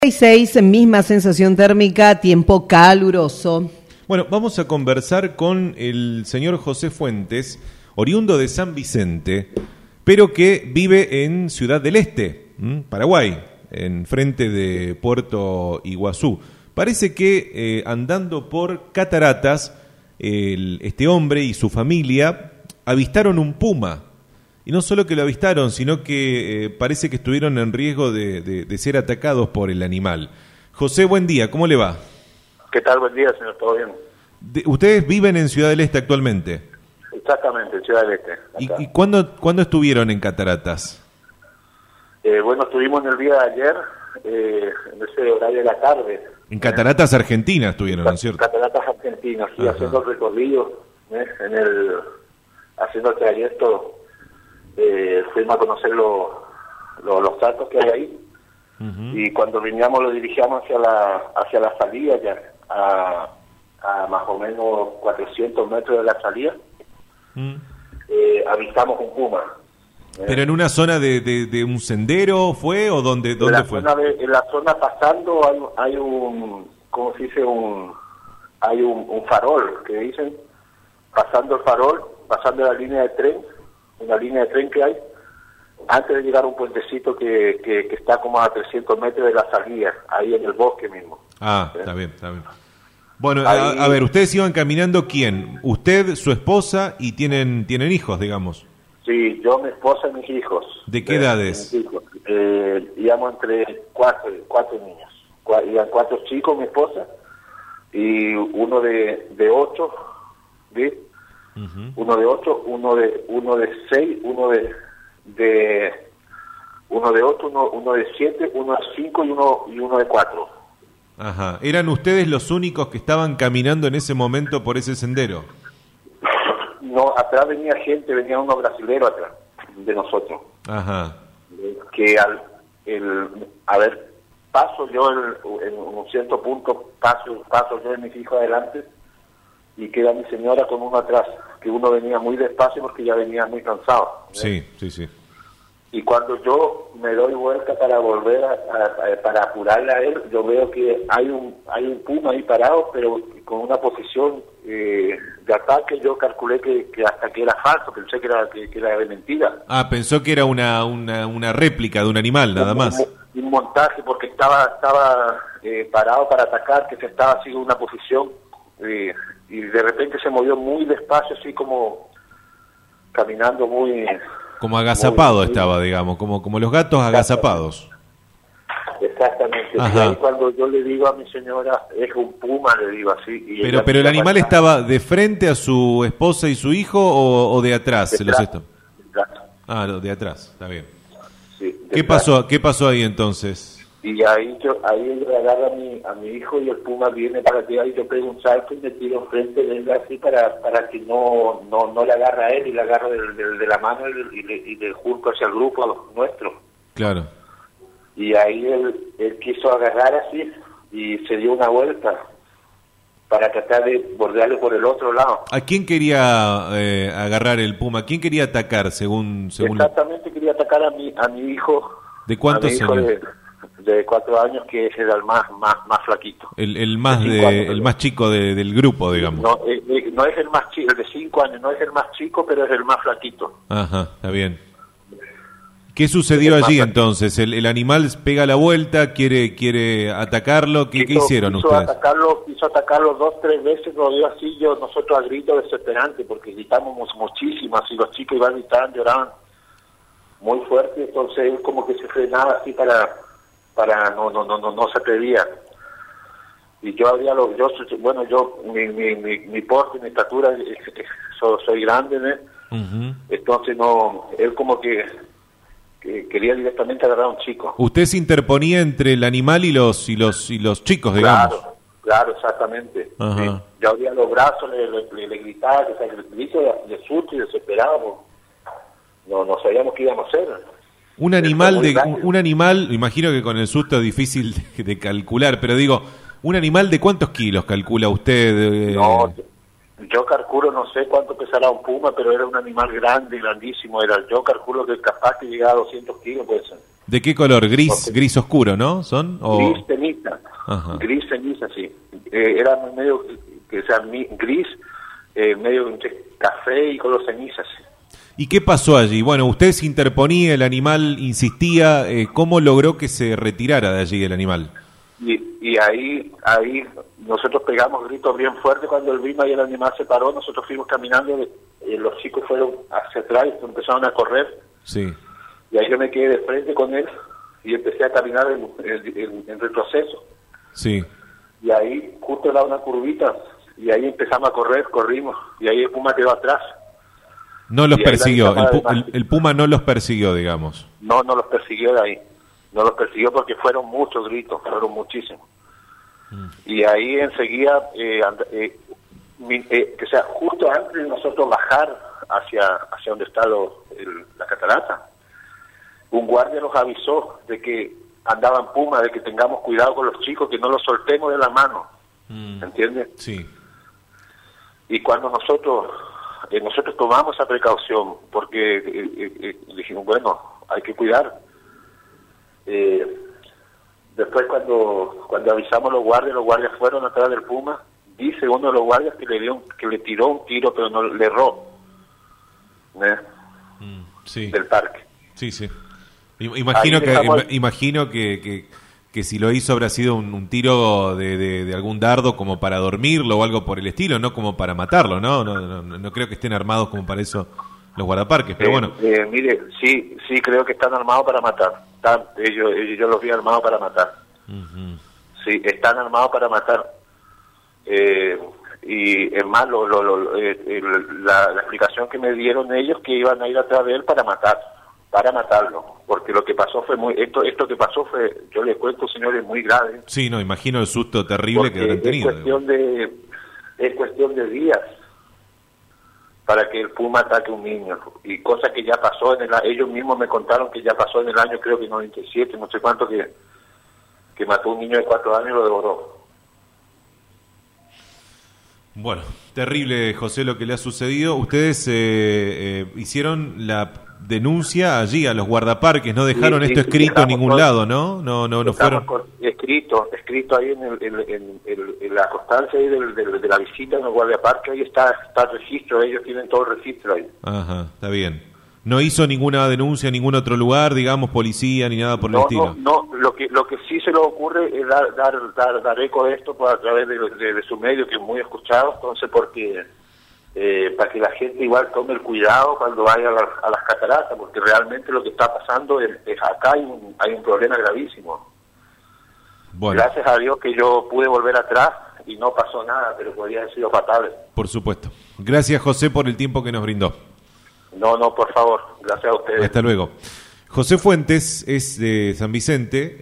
6, misma sensación térmica, tiempo caluroso. Bueno, vamos a conversar con el señor José Fuentes, oriundo de San Vicente, pero que vive en Ciudad del Este, Paraguay, en frente de Puerto Iguazú. Parece que andando por Cataratas, este hombre y su familia avistaron un puma. Y no solo que lo avistaron, sino que parece que estuvieron en riesgo de ser atacados por el animal. José, buen día, ¿cómo le va? ¿Qué tal? Buen día, señor, ¿todo bien? ¿Ustedes viven en Ciudad del Este actualmente? Exactamente, en Ciudad del Este. ¿Y cuándo estuvieron en Cataratas? Bueno, estuvimos en el día de ayer, en ese horario de la tarde. En Cataratas, Argentina estuvieron, ¿no es cierto? Cataratas Argentinas, sí, haciendo el recorrido, haciendo el trayecto. Fuimos a conocer los datos que hay ahí. Y cuando veníamos lo dirigíamos hacia la salida ya a más o menos 400 metros de la salida. Avistamos un puma. ¿Pero en una zona de un sendero fue o dónde fue? En la zona pasando hay un, ¿cómo se dice? Hay un farol, que dicen, pasando el farol, pasando la línea de tren, una línea de tren que hay, antes de llegar a un puentecito que está como a 300 metros de la salida, ahí en el bosque mismo. Ah, está bien. Bueno, a ver, ustedes iban caminando, ¿quién? Usted, su esposa y tienen hijos, digamos. Sí, yo, mi esposa y mis hijos. ¿De qué edades? Íbamos entre cuatro niños. Iban 4 chicos, mi esposa, y uno de 8, ¿sí? Uno de 8, uno de 6, uno de 8, uno de 7, uno de 5 y uno de 4. Ajá. ¿Eran ustedes los únicos que estaban caminando en ese momento por ese sendero? No, atrás venía gente, venía unos brasileros atrás de nosotros. Ajá. Que paso yo en un cierto punto, paso yo y mis hijos adelante, y queda mi señora con uno atrás, que uno venía muy despacio porque ya venía muy cansado. Sí. Y cuando yo me doy vuelta para volver para apurarle a él, yo veo que hay un puma ahí parado, pero con una posición de ataque. Yo calculé que hasta que era falso, pensé que era de mentira. Ah, pensó que era una réplica de un animal, nada más. Un montaje, porque estaba parado para atacar, que se estaba así en una posición, y de repente se movió muy despacio, así como caminando muy... Como agazapado estaba, digamos, como los gatos agazapados. Exactamente. Y ahí cuando yo le digo a mi señora, es un puma, le digo así. Y pero el animal estaba de frente a su esposa y su hijo o de atrás. De atrás. De atrás, está bien. Sí, ¿Qué pasó ahí entonces? Y ahí ella agarra a mi hijo y el puma viene para allá y yo pego un salto y me tiro enfrente de él así para que no le agarre a él y le agarre de la mano y le juzgo hacia el grupo nuestro. Claro. Y ahí él quiso agarrar así y se dio una vuelta para tratar de bordearle por el otro lado. ¿A quién quería agarrar el puma? ¿Quién quería atacar según? Exactamente, quería atacar a mi hijo. ¿De cuántos años? De 4 años, que es el más flaquito. El más chico del grupo, digamos. No es el más chico, el de 5 años, no es el más chico, pero es el más flaquito. Ajá, está bien. ¿Qué sucedió allí entonces? ¿El animal pega la vuelta, quiere atacarlo? ¿Qué hicieron ustedes? Quiso atacarlo 2, 3 veces, lo dio así, nosotros a grito desesperante, porque gritamos muchísimo, así los chicos iban gritando, lloraban muy fuerte, entonces él como que se frenaba así para no se atrevía. Y yo mi porte, mi estatura, soy grande, ¿no? Entonces él como que quería directamente agarrar a un chico. Usted se interponía entre el animal y los chicos, digamos. Claro, exactamente. Sí. Yo abría los brazos, le gritaba, el grito de susto y desesperado. No sabíamos qué íbamos a hacer. Un animal, imagino que con el susto es difícil de calcular, pero digo, ¿un animal de cuántos kilos calcula usted? No, yo calculo, no sé cuánto pesará un puma, pero era un animal grande, grandísimo. Yo calculo que capaz que llegaba a 200 kilos, puede ser. ¿De qué color? Gris, Ok. gris oscuro, ¿no? ¿Son? O... Gris ceniza. Ajá. Gris ceniza, sí. Era medio, o sea, gris, medio entre café y color ceniza, sí. ¿Y qué pasó allí? Bueno, usted se interponía, el animal insistía, ¿cómo logró que se retirara de allí el animal? Y ahí nosotros pegamos gritos bien fuertes cuando él vino y el animal se paró. Nosotros fuimos caminando, los chicos fueron hacia atrás y empezaron a correr. Sí. Y ahí yo me quedé de frente con él y empecé a caminar en retroceso. Sí. Y ahí justo era una curvita y ahí empezamos a correr, corrimos y ahí el puma quedó atrás. No los Y ahí la persiguió, cámara de el puma no los persiguió, digamos. No los persiguió de ahí. No los persiguió porque fueron muchos gritos, fueron muchísimos. Y ahí enseguida, o sea, justo antes de nosotros bajar hacia donde está la catarata, un guardia nos avisó de que andaban pumas, de que tengamos cuidado con los chicos, que no los soltemos de la mano. ¿Entiendes? Sí. Y cuando nosotros tomamos esa precaución, porque dijimos, bueno, hay que cuidar. Después cuando avisamos a los guardias fueron atrás del puma. Dice uno de los guardias que le tiró un tiro, pero no le erró, Sí. del parque. Sí, sí. Imagino Ahí dejamos- que si lo hizo habrá sido un tiro de algún dardo como para dormirlo o algo por el estilo, no como para matarlo, ¿no? No creo que estén armados como para eso los guardaparques, pero bueno. Mire, sí creo que están armados para matar. Yo los vi armados para matar. Ujú. Sí, están armados para matar. Y es más, la explicación que me dieron ellos que iban a ir atrás de él para matarlo, porque lo que pasó fue esto que pasó fue, yo les cuento, señores, muy grave. Sí, no, imagino el susto terrible que habrán Porque tenido. es cuestión de días para que el puma ataque a un niño, y cosa que ya pasó ellos mismos me contaron que ya pasó en el año, creo que 97, no sé cuánto, que mató a un niño de 4 años y lo devoró. Bueno, terrible, José, lo que le ha sucedido. Ustedes hicieron la denuncia allí a los guardaparques, no dejaron Sí, esto escrito en dejamos ningún todo. lado, ¿no? No fueron. Escrito ahí en la constancia ahí de la visita en el guardiaparque, ahí está el registro, ellos tienen todo el registro ahí. Ajá, está bien. No hizo ninguna denuncia en ningún otro lugar, digamos, policía ni nada por el estilo. No, lo que sí se le ocurre es dar eco de esto a través de su medio, que es muy escuchado, entonces porque para que la gente igual tome el cuidado cuando vaya a las cataratas, porque realmente lo que está pasando es acá hay un problema gravísimo. Bueno, Gracias a Dios que yo pude volver atrás y no pasó nada, pero podría haber sido fatal. por supuesto. Gracias, José, por el tiempo que nos brindó. No, por favor, gracias a ustedes. Hasta luego. José Fuentes es de San Vicente.